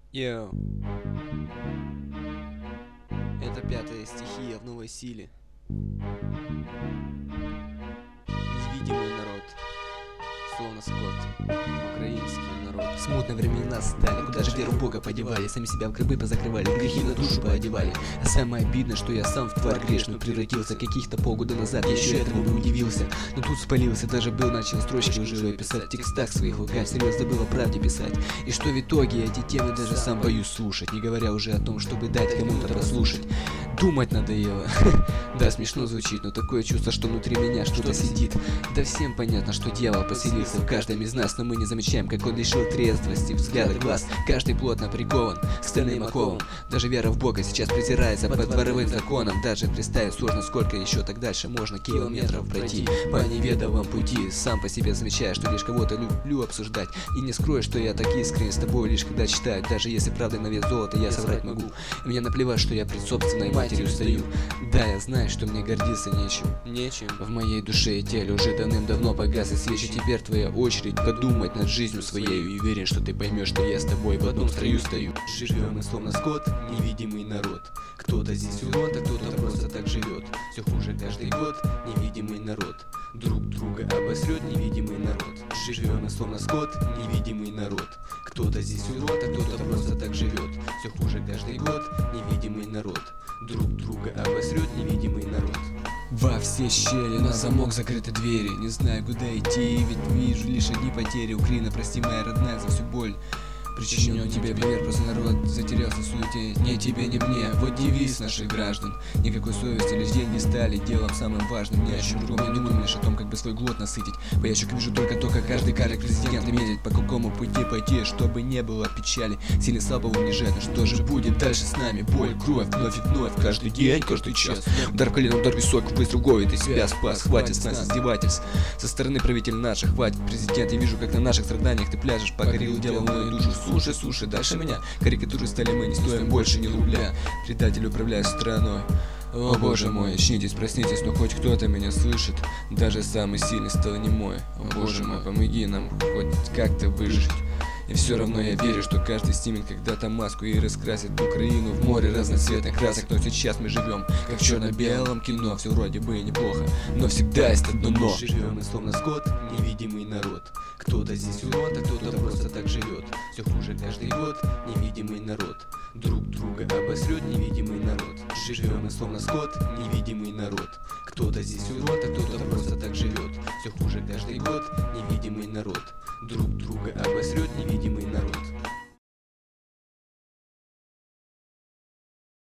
Йоу. Это пятая стихия в новой силе. Невидимый народ, словно скот, украинский народ. Смутные времена стали, куда же веру Бога подевали? Сами себя в гробы позакрывали, в грехи на душу поодевали. А самое обидное, что я сам в тварь грешную превратился. Каких-то полгода назад я еще этому бы удивился. Но тут спалился, даже был начал строчки лживые писать. В текстах своих лгать, всерьез забыл о правде писать. И что в итоге эти темы даже сам боюсь слушать. Не говоря уже о том, чтобы дать кому-то послушать. Думать надоело. Да, смешно звучит, но такое чувство, что внутри меня что-то сидит. Да всем понятно, что дьявол поселился в каждом из нас, но мы не замечаем, как он лишил трезвости взгляда глаз. Каждый плотно прикован к стальным оковам. Даже вера в Бога сейчас презирается под дворовым законом. Даже представить сложно, сколько еще так дальше можно километров пройти по неведомому пути. Сам по себе замечаю, что лишь кого-то люблю обсуждать. И не скрою, что я так искренне с тобой лишь когда читаю. Даже если правда на вес золота я соврать могу. И мне наплевать, что я пред собственной матерью стою. Да, я знаю, что мне гордиться нечем. В моей душе и теле уже давным-давно погасли свечи. Теперь твоя очередь подумать над жизнью своей. И уверен, что ты поймешь, что я с тобой в одном строю стою. Живем мы словно скот, невидимый народ. Кто-то здесь урод, а кто-то просто так живет. Все хуже каждый год, невидимый народ. Друг друга обосрет невидимый народ. Живем мы словно скот, невидимый народ. Кто-то здесь урод, а кто-то просто так живет. Все хуже каждый год, невидимый народ. Друг друга обосрет невидимый народ. Во все щели на замок закрыты двери. Не знаю, куда идти, ведь вижу лишь одни потери. Украина, прости, моя родная, за всю боль причинен тебе пример, просто народ затерялся в суете. Не тебе, не мне, вот девиз наших граждан. Никакой совести, лишь деньги стали делом самым важным. Ни о чем другом не думаем, лишь о том, как бы свой глот насытить. По ящику вижу только то, как каждый карлик президент метит. По какому пути пойти, чтобы не было печали. Сильный слабого унижает, но что же будет дальше с нами? Боль, кровь, вновь и вновь, каждый день, каждый час. Удар в колено, удар в висок, выстрел в голову, ты себя спас. Хватит с нас издевательств со стороны правителя наших. Хватит, президент, я вижу, как на наших страданиях ты пляжешь. Покорил дело мою душу. Слушай, дальше меня. Карикатуры стали мы, не стоим больше ни рубля. Предатель управляет страной. О боже мой, очнитесь, проснитесь, но хоть кто-то меня слышит. Даже самый сильный стал немой. О боже мой, помоги нам хоть как-то выжить. И все равно я верю, что каждый снимет когда-то маску и раскрасит Украину в море разноцветных красок. Но сейчас мы живем, как в черно-белом кино. Все вроде бы и неплохо, но всегда есть одно но. Живем мы словно скот, невидимый народ. Кто-то здесь урод, а кто-то просто так живет. Все хуже каждый год, невидимый народ. Друг друга обосрет невидимый народ. Живем мы словно скот, невидимый народ. Кто-то здесь урод, а кто-то просто так живет. Все хуже каждый год, невидимый народ. Друг друга обосрет невидимый